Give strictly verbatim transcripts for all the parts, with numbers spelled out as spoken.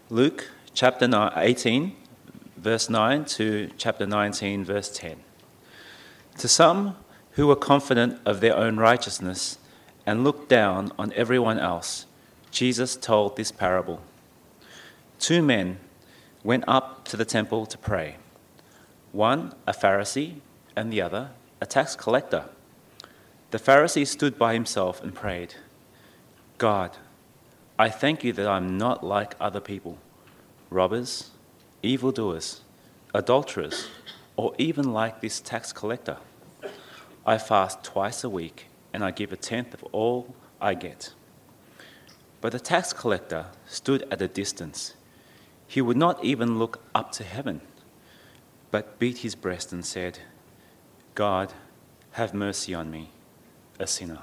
Luke chapter eighteen, verse nine to chapter nineteen, verse ten. To some who were confident of their own righteousness and looked down on everyone else, Jesus told this parable. Two men went up to the temple to pray, one a Pharisee and the other a tax collector. The Pharisee stood by himself and prayed, "God, I thank you that I'm not like other people, robbers, evildoers, adulterers, or even like this tax collector. I fast twice a week and I give a tenth of all I get." But the tax collector stood at a distance. He would not even look up to heaven, but beat his breast and said, "God, have mercy on me, a sinner."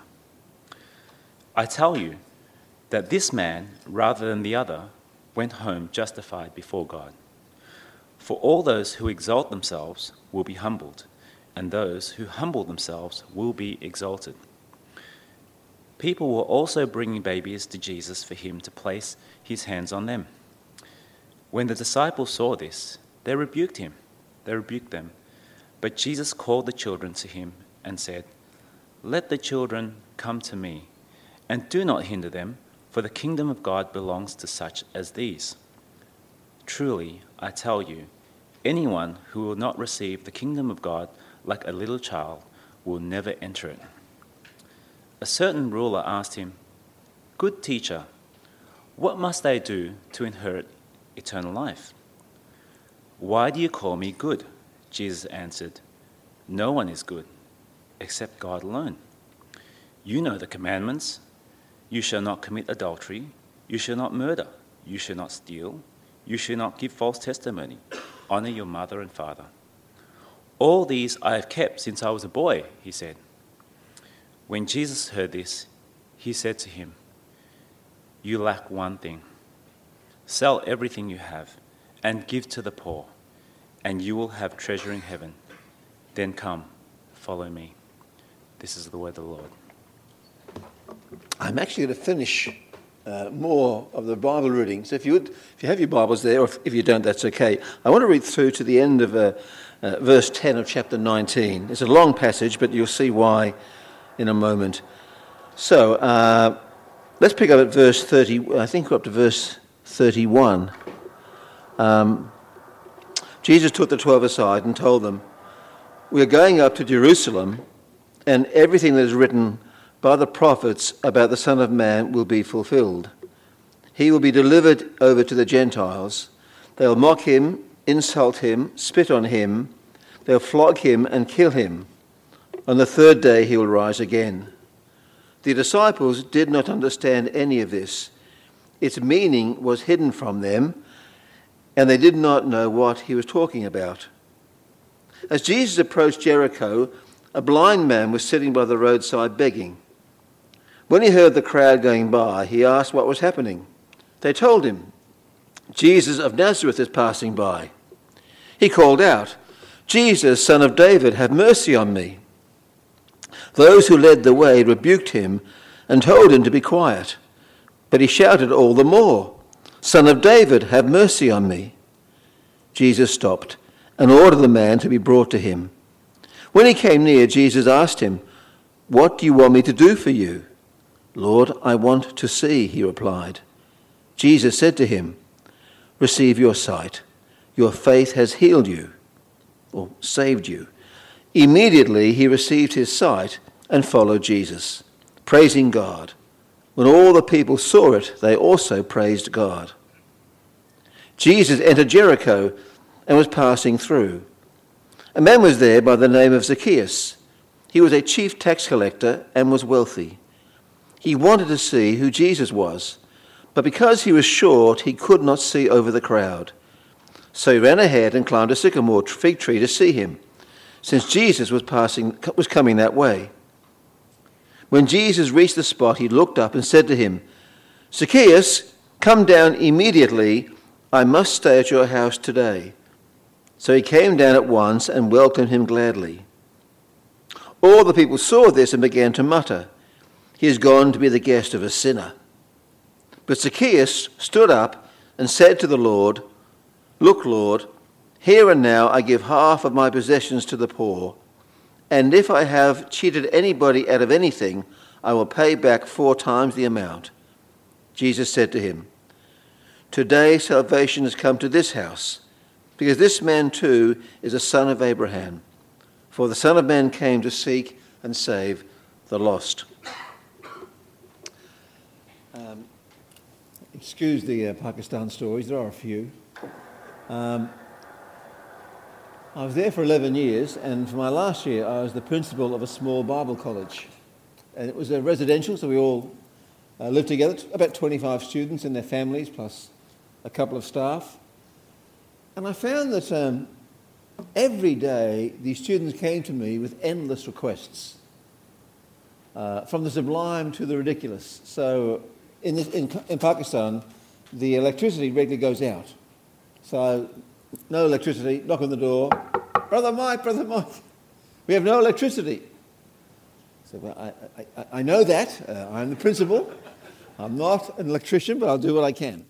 I tell you that this man, rather than the other, went home justified before God. For all those who exalt themselves will be humbled, and those who humble themselves will be exalted. People were also bringing babies to Jesus for him to place his hands on them. When the disciples saw this, they rebuked him. They rebuked them. But Jesus called the children to him and said, "Let the children come to me, and do not hinder them, for the kingdom of God belongs to such as these. Truly, I tell you, anyone who will not receive the kingdom of God like a little child will never enter it." A certain ruler asked him, "Good teacher, what must I do to inherit eternal life?" "Why do you call me good?" Jesus answered. "No one is good except God alone. You know the commandments. You shall not commit adultery. You shall not murder. You shall not steal. You shall not give false testimony. Honor your mother and father." "All these I have kept since I was a boy," he said. When Jesus heard this, he said to him, "You lack one thing. Sell everything you have and give to the poor, and you will have treasure in heaven. Then come, follow me." This is the word of the Lord. I'm actually going to finish uh, more of the Bible reading. So if you would, if you have your Bibles there, or if, if you don't, that's okay. I want to read through to the end of uh, uh, verse ten of chapter nineteen. It's a long passage, but you'll see why in a moment. So uh, let's pick up at verse thirty. I think we're up to verse thirty-one. Um, Jesus took the twelve aside and told them, "We are going up to Jerusalem, and everything that is written by the prophets about the Son of Man will be fulfilled. He will be delivered over to the Gentiles. They will mock him, insult him, spit on him. They will flog him and kill him. On the third day he will rise again." The disciples did not understand any of this. Its meaning was hidden from them, and they did not know what he was talking about. As Jesus approached Jericho, a blind man was sitting by the roadside begging. When he heard the crowd going by, he asked what was happening. They told him, "Jesus of Nazareth is passing by." He called out, "Jesus, Son of David, have mercy on me." Those who led the way rebuked him and told him to be quiet. But he shouted all the more, "Son of David, have mercy on me." Jesus stopped and ordered the man to be brought to him. When he came near, Jesus asked him, "What do you want me to do for you?" "Lord, I want to see," he replied. Jesus said to him, "Receive your sight. Your faith has healed you," or saved you. Immediately he received his sight and followed Jesus, praising God. When all the people saw it, they also praised God. Jesus entered Jericho and was passing through. A man was there by the name of Zacchaeus. He was a chief tax collector and was wealthy. He wanted to see who Jesus was, but because he was short, he could not see over the crowd. So he ran ahead and climbed a sycamore fig tree to see him, since Jesus was passing, was coming that way. When Jesus reached the spot, he looked up and said to him, "Zacchaeus, come down immediately. I must stay at your house today." So he came down at once and welcomed him gladly. All the people saw this and began to mutter, "He has gone to be the guest of a sinner." But Zacchaeus stood up and said to the Lord, "Look, Lord, here and now I give half of my possessions to the poor, and if I have cheated anybody out of anything, I will pay back four times the amount." Jesus said to him, "Today salvation has come to this house, because this man too is a son of Abraham. For the Son of Man came to seek and save the lost." Um, excuse the uh, Pakistan stories, there are a few. Um, I was there for eleven years, and for my last year I was the principal of a small Bible college. And it was a residential, so we all uh, lived together, about twenty-five students and their families, plus a couple of staff. And I found that um, every day these students came to me with endless requests, uh, from the sublime to the ridiculous. So in, this, in, in Pakistan, the electricity regularly goes out. So no electricity, knock on the door, "Brother Mike, Brother Mike, we have no electricity." So well, I, I, I know that, uh, I'm the principal, I'm not an electrician, but I'll do what I can.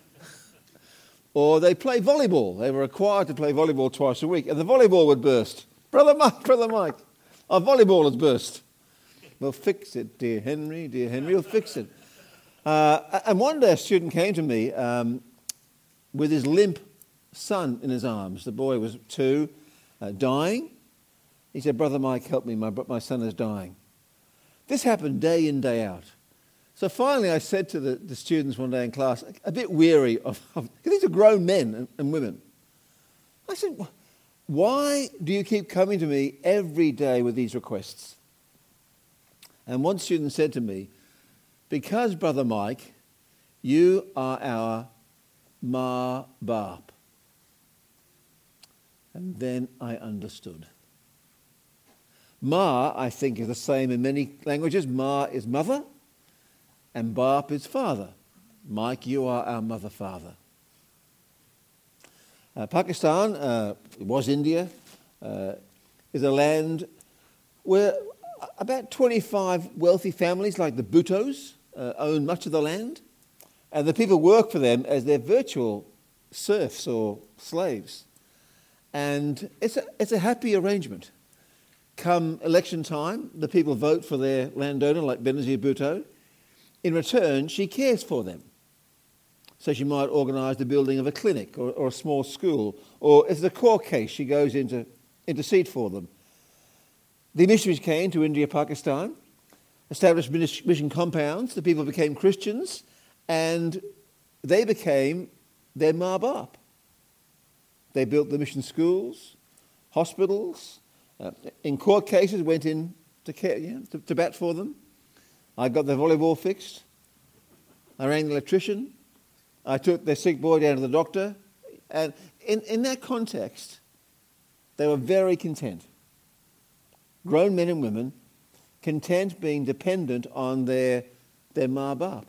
Or they play volleyball. They were required to play volleyball twice a week, and the volleyball would burst. "Brother Mike, Brother Mike, our volleyball has burst." "We'll fix it, dear Henry, dear Henry, we'll fix it." Uh, and one day a student came to me um, with his limp son in his arms. The boy was two, uh, dying. He said, "Brother Mike, help me, my, my son is dying." This happened day in, day out. So finally I said to the, the students one day in class, a bit weary of, of these are grown men and, and women. I said, "Why do you keep coming to me every day with these requests?" And one student said to me, "Because, Brother Mike, you are our Ma Baap." And then I understood. Ma, I think, is the same in many languages. Ma is mother, and Baap is father. Mike, you are our mother, father. Uh, Pakistan, uh, it was India, uh, is a land where about twenty-five wealthy families like the Bhuttos uh, own much of the land, and the people work for them as their virtual serfs or slaves. And it's a, it's a happy arrangement. Come election time, the people vote for their landowner, like Benazir Bhutto. In return, she cares for them. So she might organise the building of a clinic or, or a small school, or if it's a court case, she goes in to intercede for them. The missionaries came to India, Pakistan, established mission compounds, the people became Christians, and they became their Ma Baap. They built the mission schools, hospitals, uh, in court cases went in to, care, yeah, to, to bat for them. I got their volleyball fixed. I rang the electrician. I took their sick boy down to the doctor. And in, in that context, they were very content. Grown men and women, content being dependent on their, their Ma Baap.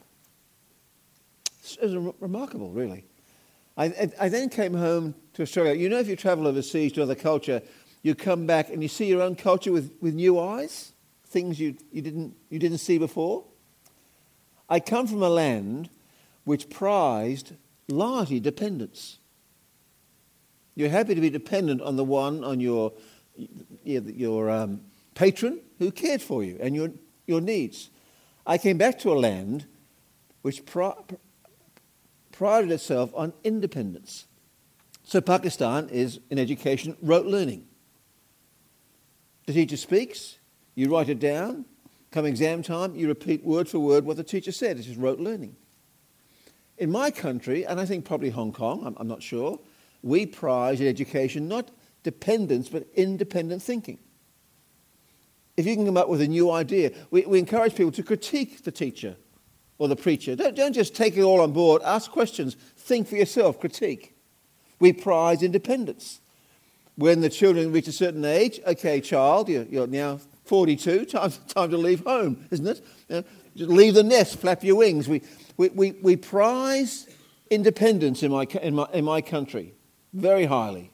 It was re- remarkable, really. I, I, I then came home to Australia. You know, if you travel overseas to another culture, you come back and you see your own culture with, with new eyes, things you, you, didn't, you didn't see before. I come from a land which prized largely dependence. You're happy to be dependent on the one, on your, your um, patron who cared for you and your, your needs. I came back to a land which pri- prided itself on independence. So Pakistan is, in education, rote learning. The teacher speaks, you write it down. Come exam time, you repeat word for word what the teacher said. It's just rote learning. In my country, and I think probably Hong Kong, I'm, I'm not sure, we prize in education not dependence but independent thinking. If you can come up with a new idea, we, we encourage people to critique the teacher or the preacher. Don't, don't just take it all on board. Ask questions. Think for yourself. Critique. We prize independence. When the children reach a certain age, okay, child, you're, you're now forty-two, time, time to leave home, isn't it? You know, just leave the nest, flap your wings. We, we, we, we prize independence in my, in, my, in my country very highly.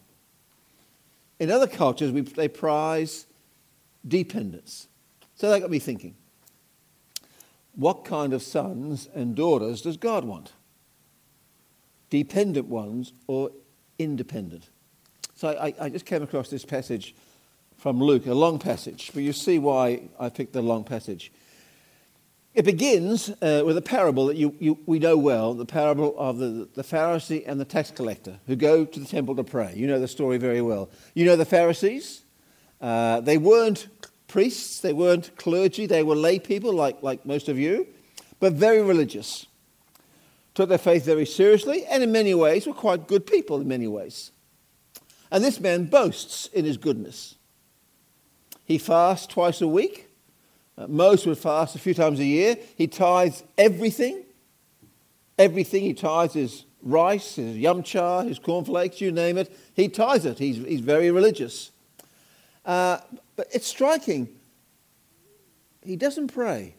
In other cultures, we, they prize dependence. So that got me thinking. What kind of sons and daughters does God want? dependent ones, or independent. So I, I just came across this passage from Luke, a long passage, but you see why I picked the long passage. It begins uh, with a parable that you, you, we know well, the parable of the, the Pharisee and the tax collector who go to the temple to pray. You know the story very well. You know the Pharisees? Uh, they weren't priests, they weren't clergy, they were lay people like, like most of you, but very religious. Took their faith very seriously, and in many ways were quite good people in many ways. And this man boasts in his goodness. He fasts twice a week. Uh, most would fast a few times a year. He tithes everything. Everything he tithes is rice, his yum cha, his cornflakes, you name it. He tithes it. He's, he's very religious. Uh, but it's striking. He doesn't pray.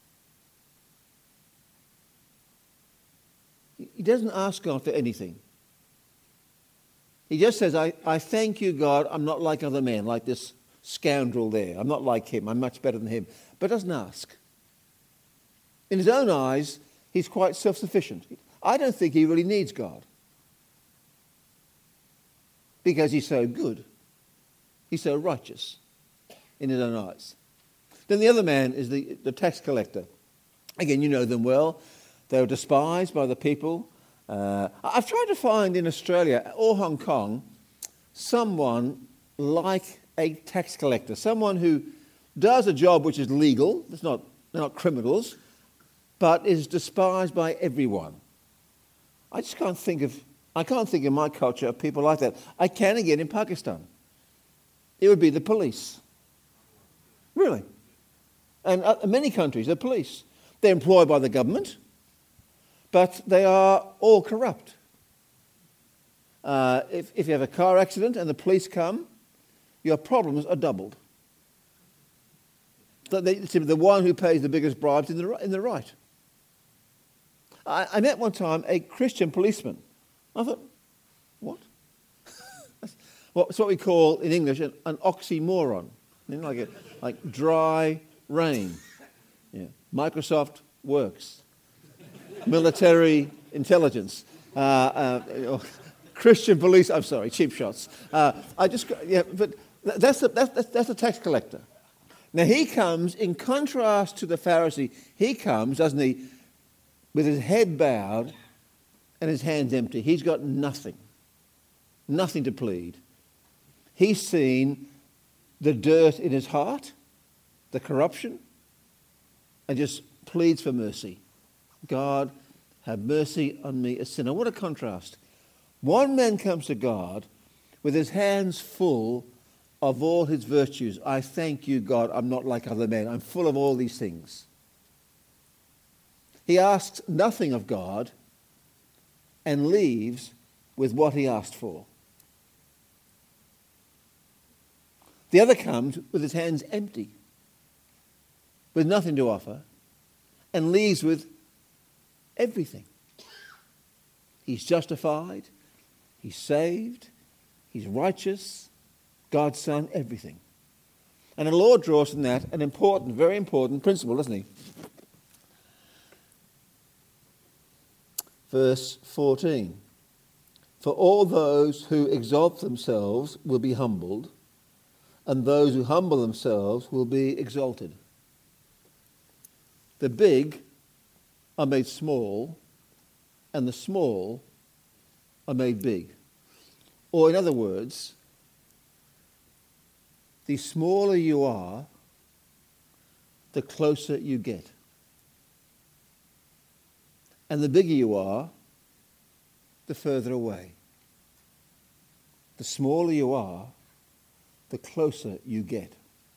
He doesn't ask God for anything. He just says, I, I thank you, God, I'm not like other men, like this scoundrel there. I'm not like him. I'm much better than him. But doesn't ask. In his own eyes, he's quite self-sufficient. I don't think he really needs God. Because he's so good. He's so righteous in his own eyes. Then the other man is the, the tax collector. Again, you know them well. They were despised by the people. Uh, I've tried to find in Australia or Hong Kong someone like a tax collector, someone who does a job which is legal, it's not, they're not criminals, but is despised by everyone. I just can't think of, I can't think in my culture of people like that. I can again in Pakistan. It would be the police. Really. And uh, many countries, the police. They're employed by the government, but they are all corrupt. Uh, if, if you have a car accident and the police come, your problems are doubled. So they, the one who pays the biggest bribes in the, in the right. I, I met one time a Christian policeman. I thought, what? Well, it's what we call in English an, an oxymoron. You know, like, a, like dry rain. Yeah. Microsoft works. Military intelligence. Uh, uh, Christian police, I'm sorry, cheap shots. Uh, I just, yeah, but that's a, that's, that's a tax collector. Now he comes, in contrast to the Pharisee, he comes, doesn't he, with his head bowed and his hands empty. He's got nothing, nothing to plead. He's seen the dirt in his heart, the corruption, and just pleads for mercy. God, have mercy on me, a sinner. What a contrast. One man comes to God with his hands full of all his virtues. I thank you, God, I'm not like other men. I'm full of all these things. He asks nothing of God and leaves with what he asked for. The other comes with his hands empty, with nothing to offer, and leaves with everything. He's justified, he's saved, he's righteous, God's Son, everything. And the Lord draws from that an important, very important principle, doesn't he? Verse fourteen. For all those who exalt themselves will be humbled, and those who humble themselves will be exalted. The big are made small, and the small are made big. Or in other words, the smaller you are, the closer you get. And the bigger you are, the further away. The smaller you are, the closer you get.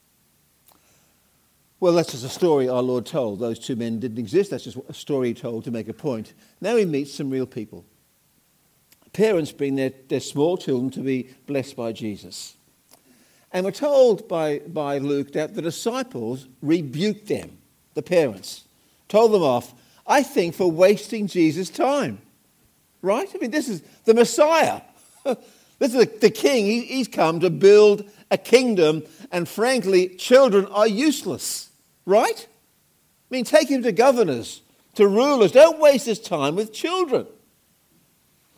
Well, that's just a story our Lord told. Those two men didn't exist. That's just a story he told to make a point. Now he meets some real people. Parents bring their, their small children to be blessed by Jesus. And we're told by, by Luke that the disciples rebuked them, the parents, told them off, I think, for wasting Jesus' time. Right? I mean, this is the Messiah. This is the king. He, he's come to build a kingdom, and frankly, children are useless. Right? I mean, take him to governors, to rulers. Don't waste his time with children.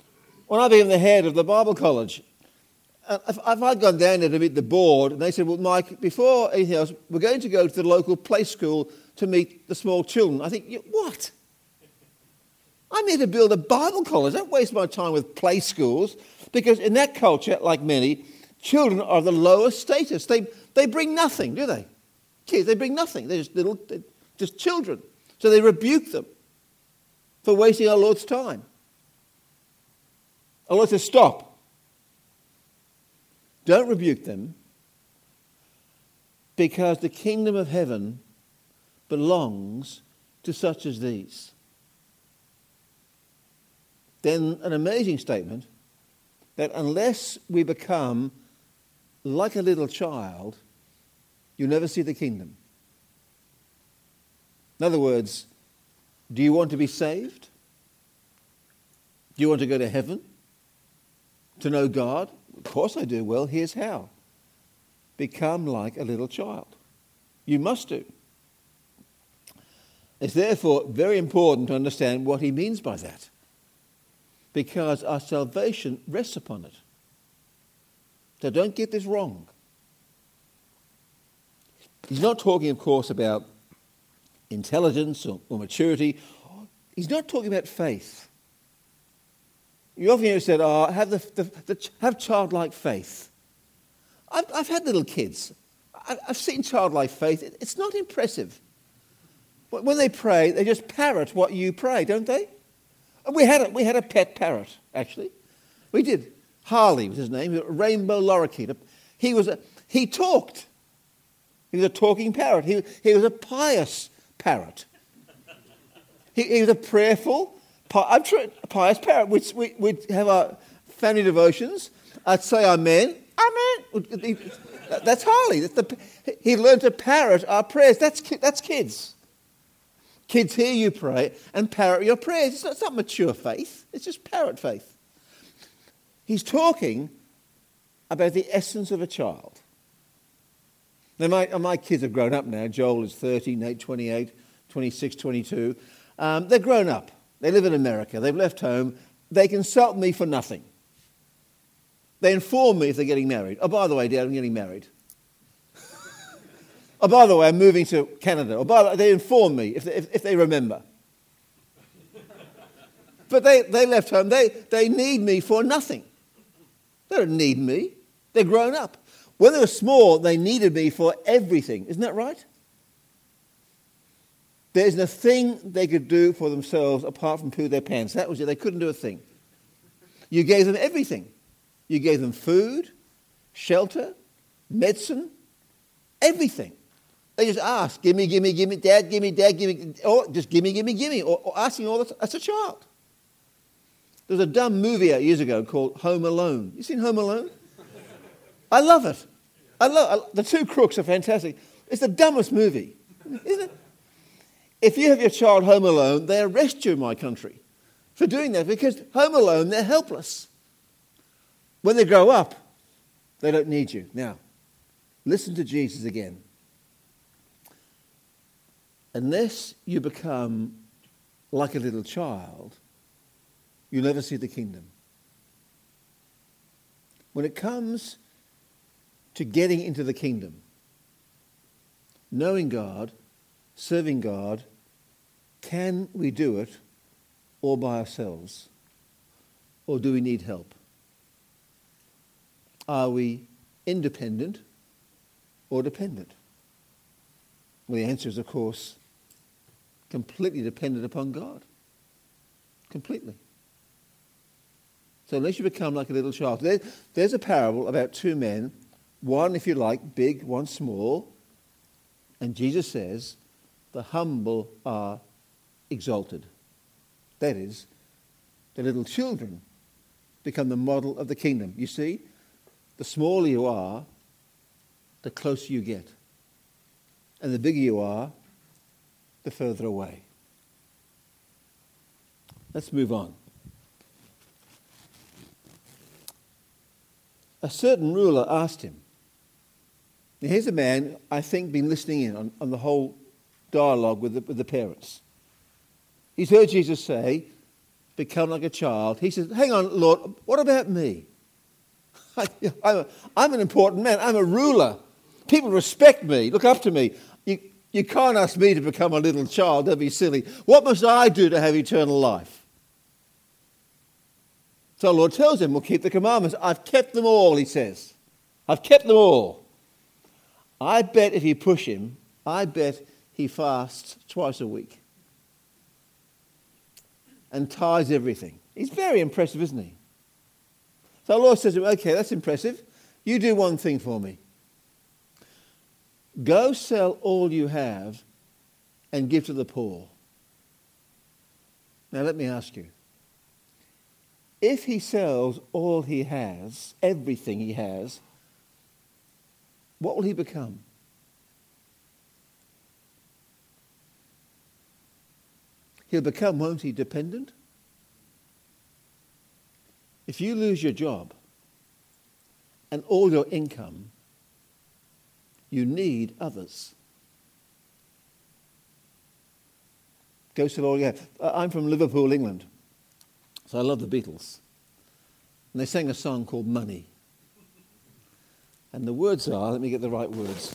when I became the head of the Bible college, uh, if, if I'd gone down there to meet the board, and they said, well, Mike, before anything else, we're going to go to the local play school to meet the small children. I think, what? I'm here to build a Bible college. Don't waste my time with play schools, because in that culture, like many, children are the lowest status. They, they bring nothing, do they? Kids, they bring nothing. They're just little, they're just children. So they rebuke them for wasting our Lord's time. Our Lord says, stop. Don't rebuke them, because the kingdom of heaven belongs to such as these. Then an amazing statement that unless we become like a little child, you'll never see the kingdom. In other words, do you want to be saved? Do you want to go to heaven? To know God? Of course I do. Well, here's how. Become like a little child. You must do. It's therefore very important to understand what he means by that, because our salvation rests upon it. So don't get this wrong. He's not talking, of course, about intelligence or, or maturity. He's not talking about faith. You often hear it said, oh, have, the, the, the, have childlike faith. I've, I've had little kids. I've, I've seen childlike faith. It, it's not impressive. When they pray, they just parrot what you pray, don't they? And we had a, we had a pet parrot, actually. We did. Harley was his name, a rainbow lorikeet. He was a, he talked. He was a talking parrot. He, he was a pious parrot. He, he was a prayerful, I'm sure, a pious parrot. We'd, we, we'd have our family devotions. I'd say amen. Amen. That's Harley. That's the, he learned to parrot our prayers. That's, that's kids. Kids hear you pray and parrot your prayers. It's not, it's not mature faith. It's just parrot faith. He's talking about the essence of a child. Now, my, my kids have grown up now. Joel is thirty, Nate twenty-eight, twenty-six, twenty-two. Um, they're grown up. They live in America. They've left home. They consult me for nothing. They inform me if they're getting married. Oh, by the way, Dad, I'm getting married. Oh, by the way, I'm moving to Canada. Or by the way, they inform me if they, if, if they remember. But they, they left home. They, they need me for nothing. They don't need me. They're grown up. When they were small, they needed me for everything. Isn't that right? There isn't a thing they could do for themselves apart from poo their pants. That was it. They couldn't do a thing. You gave them everything. You gave them food, shelter, medicine, everything. They just asked, give me, give me, give me, Dad, give me, Dad, give me, or just give me, give me, give me, or, or asking all that as a child. There was a dumb movie out years ago called Home Alone. You seen Home Alone? I love it. I love I, the two crooks are fantastic. It's the dumbest movie, isn't it? If you have your child home alone, they arrest you in my country for doing that, because home alone, they're helpless. When they grow up, they don't need you. Now, listen to Jesus again. Unless you become like a little child, you'll never see the kingdom. When it comes to getting into the kingdom, knowing God, serving God, can we do it all by ourselves? Or do we need help? Are we independent or dependent? Well, the answer is, of course, completely dependent upon God. Completely. So unless you become like a little child. There, there's a parable about two men, one, if you like, big, one small. And Jesus says, the humble are exalted. That is, the little children become the model of the kingdom. You see, the smaller you are, the closer you get. And the bigger you are, the further away. Let's move on. A certain ruler asked him. Now here's a man, I think, been listening in on, on the whole dialogue with the, with the parents. He's heard Jesus say, become like a child. He says, hang on, Lord, what about me? I, I'm, a, I'm an important man. I'm a ruler. People respect me, look up to me. You, you can't ask me to become a little child. Don't be silly. What must I do to have eternal life? So the Lord tells him, well, keep the commandments. I've kept them all, he says. I've kept them all. I bet if you push him, I bet he fasts twice a week and tithes everything. He's very impressive, isn't he? So the Lord says to him, okay, that's impressive. You do one thing for me. Go sell all you have and give to the poor. Now let me ask you. If he sells all he has, everything he has, what will he become? He'll become, won't he, dependent? If you lose your job and all your income, you need others. Go sell all you have. I'm from Liverpool, England, so I love the Beatles. And they sang a song called Money. And the words are, let me get the right words.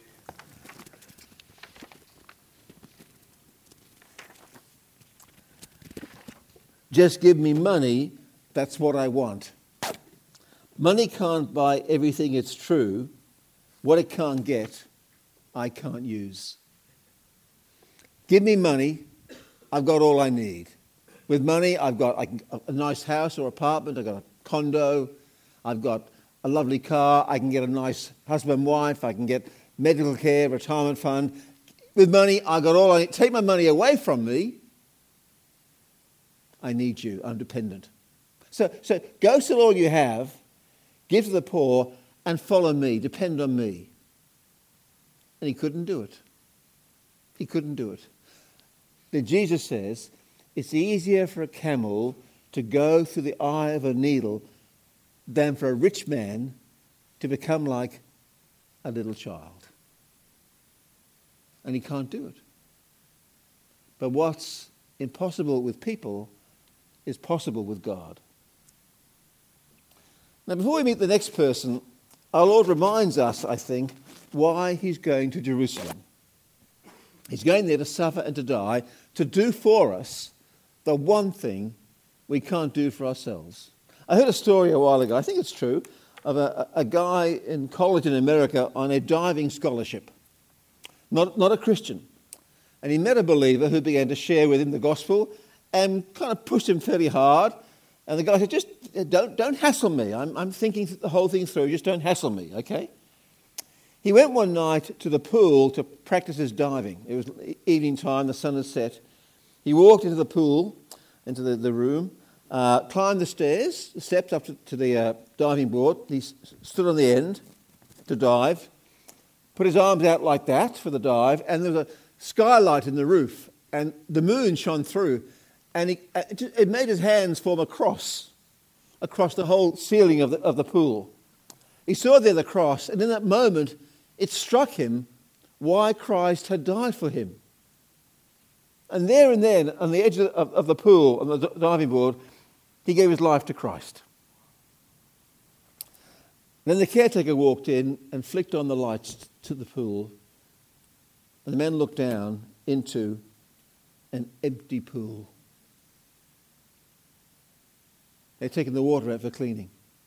Just give me money, that's what I want. Money can't buy everything, it's true. What it can't get, I can't use. Give me money, I've got all I need. With money, I've got I can, a nice house or apartment, I've got a condo, I've got a lovely car, I can get a nice husband and wife, I can get medical care, retirement fund. With money, I've got all I need. Take my money away from me, I need you, I'm dependent. So, so go sell all you have, give to the poor, and follow me, depend on me. And he couldn't do it. He couldn't do it. Then Jesus says, it's easier for a camel to go through the eye of a needle than for a rich man to become like a little child. And he can't do it. But what's impossible with people is possible with God. Now, before we meet the next person, our Lord reminds us, I think, why he's going to Jerusalem. He's going there to suffer and to die, to do for us the one thing we can't do for ourselves. I heard a story a while ago, I think it's true, of a, a guy in college in America on a diving scholarship, not, not a Christian. And he met a believer who began to share with him the gospel and kind of pushed him fairly hard. And the guy said, just don't, don't hassle me. I'm, I'm thinking the whole thing through. Just don't hassle me, okay? He went one night to the pool to practice his diving. It was evening time, the sun had set. He walked into the pool, into the, the room, uh, climbed the stairs, the steps up to, to the uh, diving board. He s- stood on the end to dive, put his arms out like that for the dive, and there was a skylight in the roof, and the moon shone through. And he, it made his hands form a cross across the whole ceiling of the, of the pool. He saw there the cross, and in that moment, it struck him why Christ had died for him. And there and then, on the edge of, of the pool, on the diving board, he gave his life to Christ. Then the caretaker walked in and flicked on the lights to the pool, and the men looked down into an empty pool. They'd taken the water out for cleaning.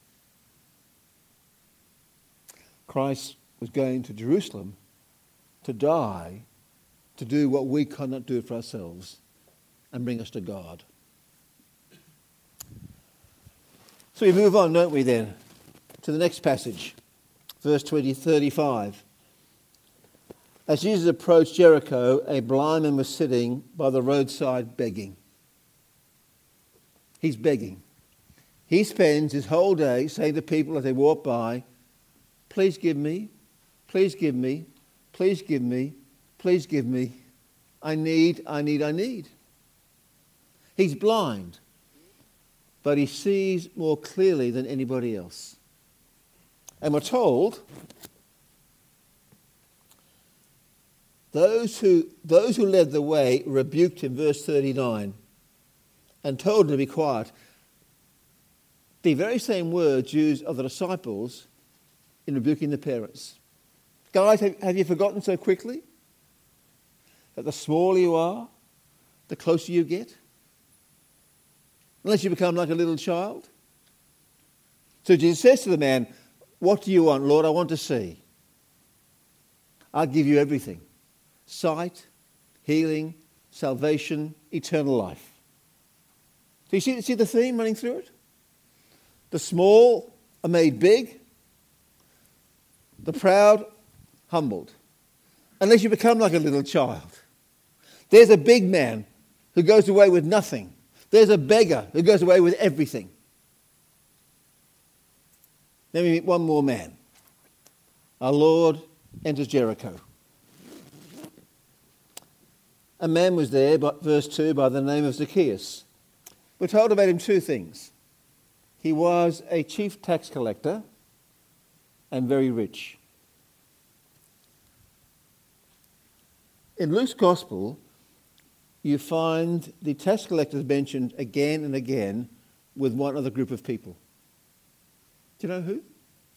Christ was going to Jerusalem to die, to do what we cannot do for ourselves, and bring us to God. So we move on, don't we then, to the next passage, verse twenty, thirty-five. As Jesus approached Jericho, a blind man was sitting by the roadside begging. He's begging. He spends his whole day saying to people as they walk by, please give me, please give me, please give me, please give me. I need, I need, I need. He's blind, but he sees more clearly than anybody else. And we're told, those who, those who led the way rebuked him, verse thirty-nine, and told them to be quiet. The very same words used of the disciples in rebuking the parents. Guys, have, have you forgotten so quickly that the smaller you are, the closer you get? Unless you become like a little child. So Jesus says to the man, what do you want, Lord? I want to see. I'll give you everything. Sight, healing, salvation, eternal life. Do you see, see the theme running through it? The small are made big. The proud, humbled. Unless you become like a little child. There's a big man who goes away with nothing. There's a beggar who goes away with everything. Let me meet one more man. Our Lord enters Jericho. A man was there, but verse two, by the name of Zacchaeus. We're told about him two things. He was a chief tax collector and very rich. In Luke's Gospel, you find the tax collectors mentioned again and again with one other group of people. Do you know who?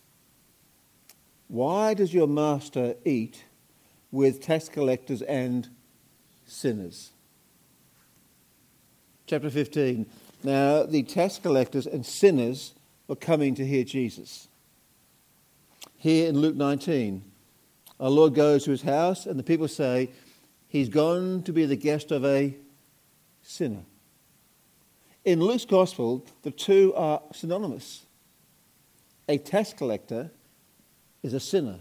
Why does your master eat with tax collectors and sinners? Chapter fifteen. Now the tax collectors and sinners were coming to hear Jesus. Here in Luke nineteen, our Lord goes to his house and the people say, he's gone to be the guest of a sinner. In Luke's Gospel, the two are synonymous. A tax collector is a sinner.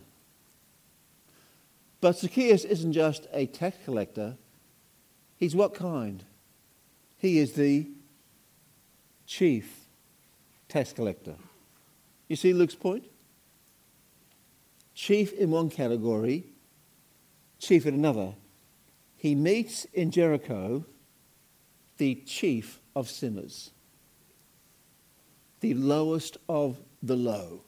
But Zacchaeus isn't just a tax collector. He's what kind? He is the chief tax collector. You see Luke's point? Chief in one category, chief in another. He meets in Jericho the chief of sinners, the lowest of the low.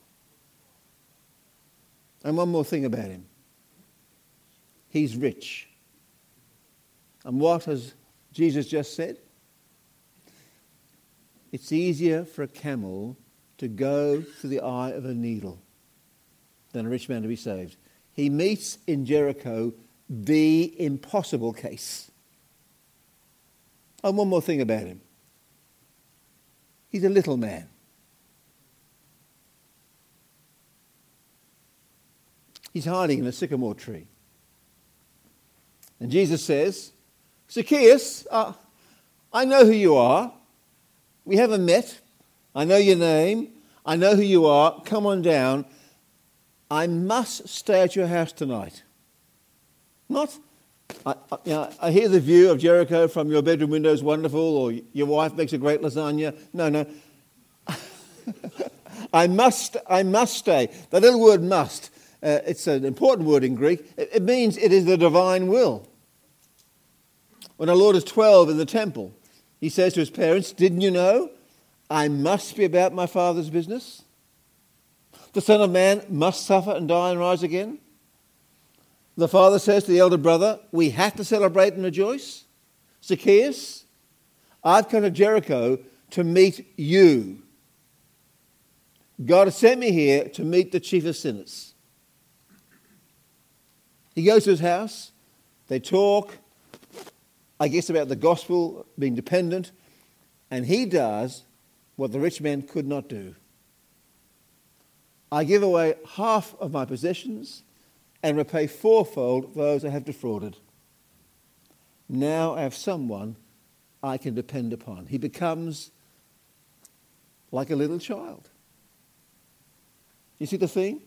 And one more thing about him. He's rich. And what has Jesus just said? It's easier for a camel to go through the eye of a needle than a rich man to be saved. He meets in Jericho the impossible case. And one more thing about him. He's a little man. He's hiding in a sycamore tree. And Jesus says, Zacchaeus, uh, I know who you are. We haven't met. I know your name. I know who you are. Come on down. I must stay at your house tonight. Not, I, I, you know, I hear the view of Jericho from your bedroom window is wonderful, or your wife makes a great lasagna. No, no. I must, I must stay. The little word must, uh, it's an important word in Greek. It, it means it is the divine will. When our Lord is twelve in the temple, he says to his parents, didn't you know I must be about my Father's business? The Son of Man must suffer and die and rise again. The father says to the elder brother, we have to celebrate and rejoice. Zacchaeus, I've come to Jericho to meet you. God has sent me here to meet the chief of sinners. He goes to his house. They talk, I guess, about the gospel being dependent. And he does what the rich man could not do. I give away half of my possessions and repay fourfold those I have defrauded. Now I have someone I can depend upon. He becomes like a little child. You see the theme?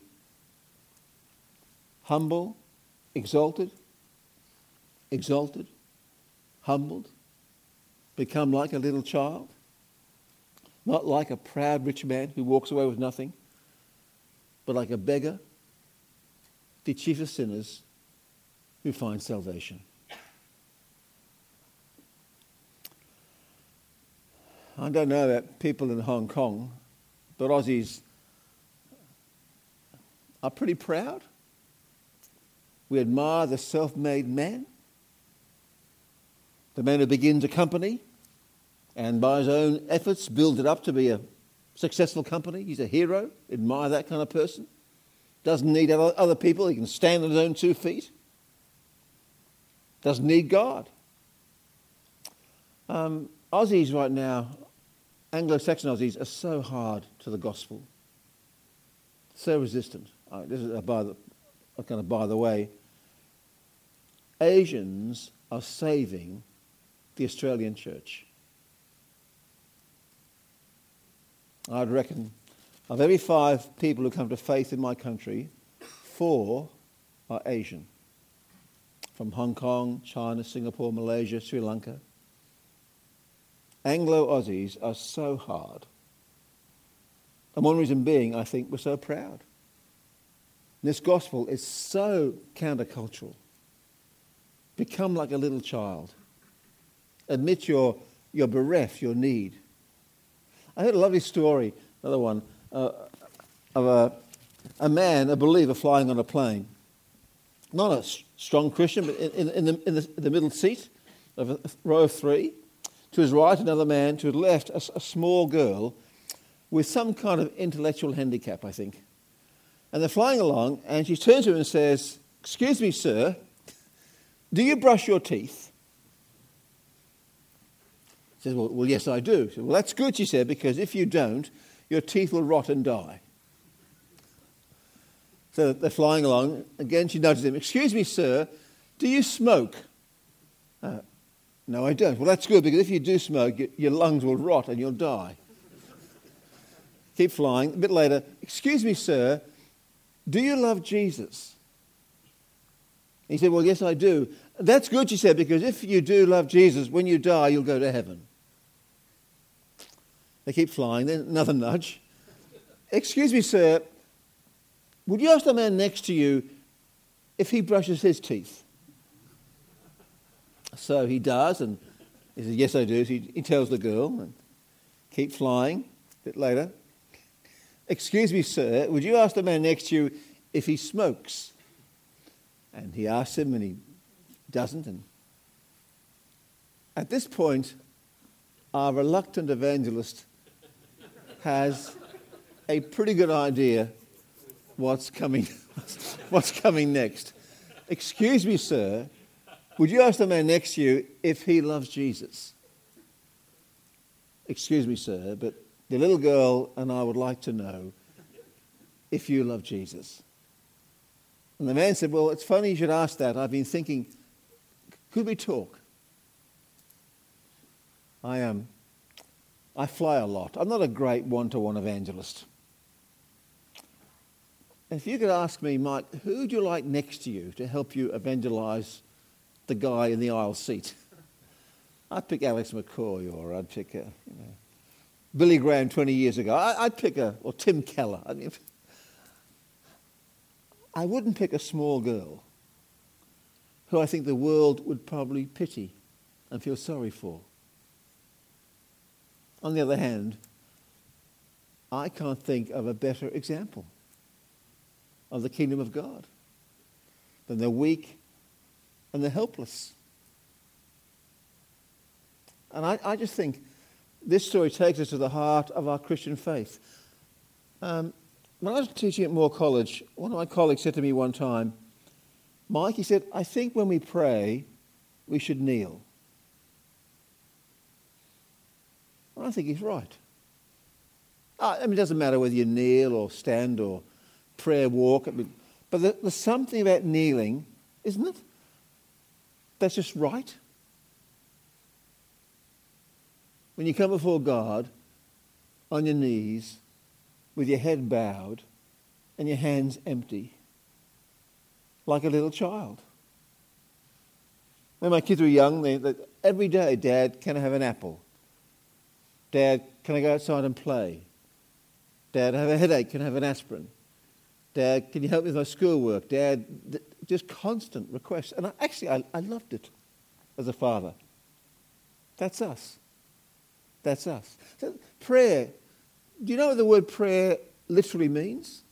Humble, exalted, exalted, humbled, become like a little child, not like a proud rich man who walks away with nothing, but like a beggar, the chief of sinners who find salvation. I don't know about people in Hong Kong, but Aussies are pretty proud. We admire the self-made man, the man who begins a company, and by his own efforts build it up to be a successful company. He's a hero. Admire that kind of person. Doesn't need other, other people. He can stand on his own two feet. Doesn't need God. Um, Aussies right now, Anglo-Saxon Aussies, are so hard to the gospel. So resistant. Uh, this is a by the, a kind of by the way. Asians are saving the Australian church. I'd reckon of every five people who come to faith in my country, four are Asian. From Hong Kong, China, Singapore, Malaysia, Sri Lanka. Anglo-Aussies are so hard. And one reason being, I think, we're so proud. This gospel is so countercultural. Become like a little child. Admit your, your bereft, your need. I heard a lovely story, another one, uh, of a, a man, a believer, flying on a plane. Not a strong Christian, but in, in, the, in the, the middle seat of a row of three. To his right, another man. To his left, a, a small girl with some kind of intellectual handicap, I think. And they're flying along, and she turns to him and says, "Excuse me, sir, do you brush your teeth?" He says, well, well, yes, I do. She said, well, that's good, she said, because if you don't, your teeth will rot and die. So they're flying along. Again, she nudges him. "Excuse me, sir, do you smoke?" Uh, no, I don't. Well, that's good, because if you do smoke, your, your lungs will rot and you'll die. Keep flying. A bit later, "Excuse me, sir, do you love Jesus?" He said, well, yes, I do. That's good, she said, because if you do love Jesus, when you die, you'll go to heaven. They keep flying. Then another nudge. "Excuse me, sir, would you ask the man next to you if he brushes his teeth?" So he does, and he says, yes, I do. So he, he tells the girl, and keep flying. A bit later, "Excuse me, sir, would you ask the man next to you if he smokes?" And he asks him, and he doesn't. And at this point, our reluctant evangelist has a pretty good idea what's coming, what's coming next. "Excuse me, sir, would you ask the man next to you if he loves Jesus?" "Excuse me, sir, but the little girl and I would like to know if you love Jesus." And the man said, well, it's funny you should ask that. I've been thinking, could we talk? I am. Um, I fly a lot. I'm not a great one-to-one evangelist. If you could ask me, Mike, who would you like next to you to help you evangelize the guy in the aisle seat? I'd pick Alex McCoy, or I'd pick a, you know, Billy Graham twenty years ago. I, I'd pick a, or Tim Keller. I mean, I wouldn't pick a small girl who I think the world would probably pity and feel sorry for. On the other hand, I can't think of a better example of the kingdom of God than the weak and the helpless. And I, I just think this story takes us to the heart of our Christian faith. Um, when I was teaching at Moore College, one of my colleagues said to me one time, "Mike," he said, "I think when we pray, we should kneel." And I think he's right. I mean, it doesn't matter whether you kneel or stand or prayer walk. I mean, but there's something about kneeling, isn't it? That's just right. When you come before God on your knees with your head bowed and your hands empty, like a little child. When my kids were young, they, they, every day, "Dad, can I have an apple? Dad, can I go outside and play? Dad, I have a headache, can I have an aspirin? Dad, can you help me with my schoolwork? Dad," th- just constant requests. And I, actually, I, I loved it as a father. That's us. That's us. So prayer, do you know what the word prayer literally means?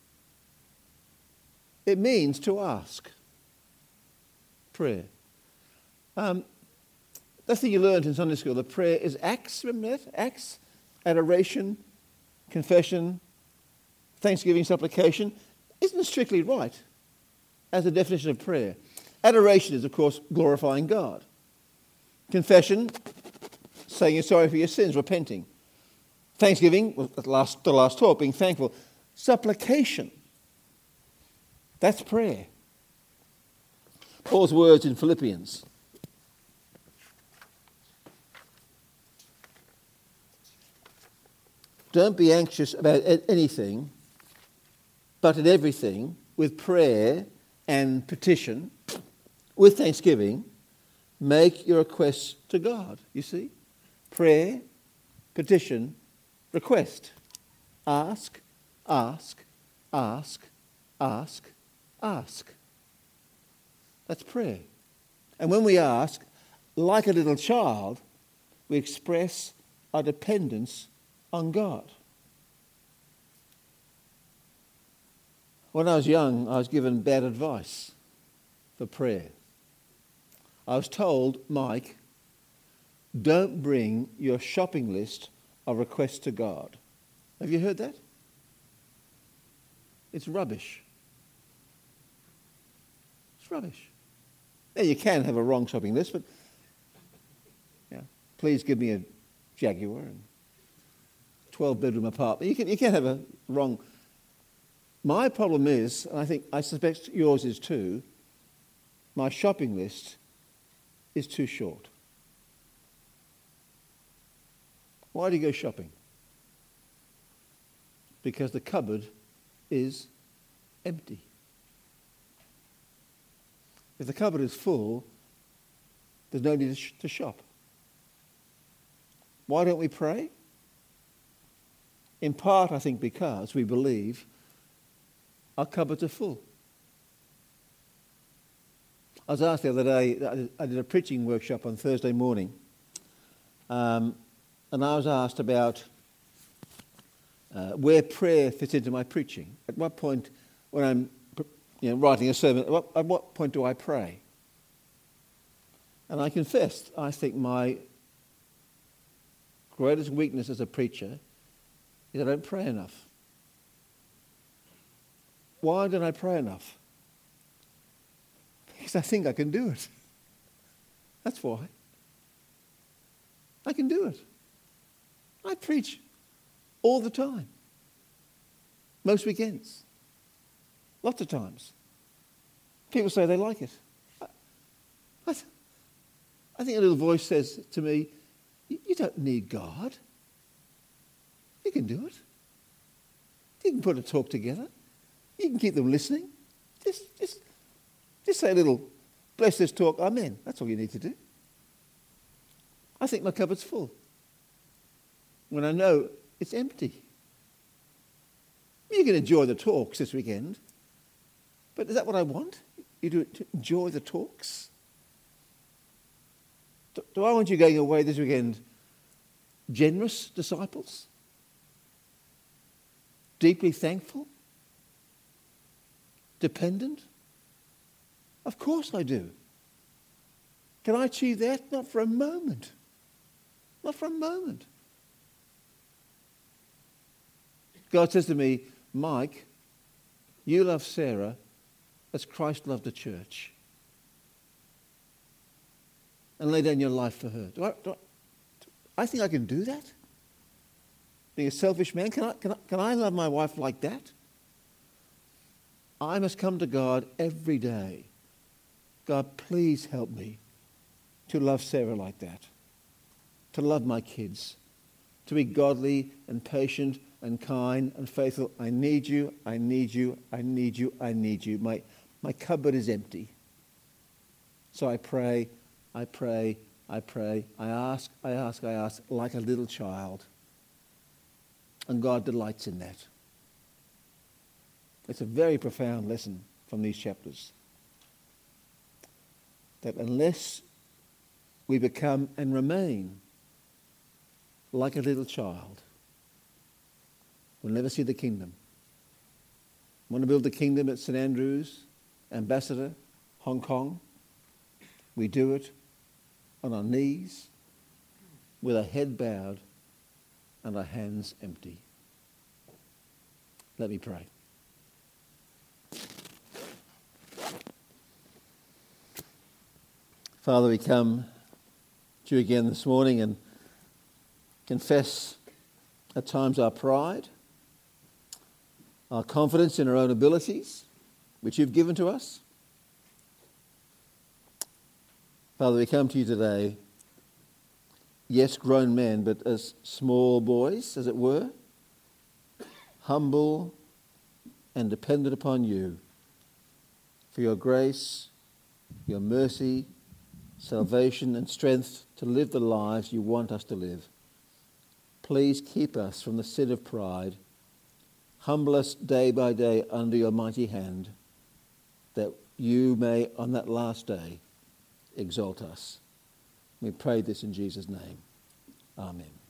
It means to ask. Prayer. Um, That thing you learned in Sunday school, the prayer is acts, remember that? Acts, adoration, confession, thanksgiving, supplication, isn't strictly right as a definition of prayer. Adoration is, of course, glorifying God. Confession, saying you're sorry for your sins, repenting. Thanksgiving, well, the last, the last talk, being thankful. Supplication, that's prayer. Paul's words in Philippians. Don't be anxious about anything, but in everything, with prayer and petition, with thanksgiving, make your requests to God. You see? Prayer, petition, request. Ask, ask, ask, ask, ask. That's prayer. And when we ask, like a little child, we express our dependence on God. When I was young, I was given bad advice for prayer. I was told, Mike, don't bring your shopping list of requests to God. Have you heard that? It's rubbish. It's rubbish. Now, you can have a wrong shopping list, but yeah, please give me a Jaguar and twelve-bedroom apartment. You can, you can have a wrong... My problem is, and I think I suspect yours is too, my shopping list is too short. Why do you go shopping? Because the cupboard is empty. If the cupboard is full, there's no need to, sh- to shop. Why don't we pray? In part, I think, because we believe our cupboards are full. I was asked the other day, I did a preaching workshop on Thursday morning, um, and I was asked about uh, where prayer fits into my preaching. At what point, when I'm you know, writing a sermon, at what, at what point do I pray? And I confessed, I think my greatest weakness as a preacher is I don't pray enough. Why don't I pray enough? Because I think I can do it. That's why. I can do it. I preach all the time. Most weekends. Lots of times. People say they like it. I, I, th- I think a little voice says to me, you don't need God. You can do it. You can put a talk together. You can keep them listening. Just, just, just say a little, bless this talk, amen. That's all you need to do. I think my cupboard's full when I know it's empty. You can enjoy the talks this weekend, but is that what I want? You do to enjoy the talks? Do, do I want you going away this weekend generous disciples? Deeply thankful? Dependent? Of course I do. Can I achieve that? Not for a moment. Not for a moment. God says to me, Mike, you love Sarah as Christ loved the church. And lay down your life for her. Do I, do I, I think I can do that? Being a selfish man, can I, can I, can I love my wife like that? I must come to God every day. God, please help me to love Sarah like that, to love my kids, to be godly and patient and kind and faithful. I need you, I need you, I need you, I need you. My, my cupboard is empty. So I pray, I pray, I pray, I ask, I ask, I ask, like a little child. And God delights in that. It's a very profound lesson from these chapters. That unless we become and remain like a little child, we'll never see the kingdom. Want to build the kingdom at St Andrews, Ambassador, Hong Kong? We do it on our knees, with our head bowed and our hands empty. Let me pray. Father, we come to you again this morning and confess at times our pride, our confidence in our own abilities, which you've given to us. Father, we come to you today, yes, grown men, but as small boys, as it were, humble and dependent upon you for your grace, your mercy, salvation and strength to live the lives you want us to live. Please keep us from the sin of pride. Humble us day by day under your mighty hand, that you may, on that last day, exalt us. We pray this in Jesus' name. Amen.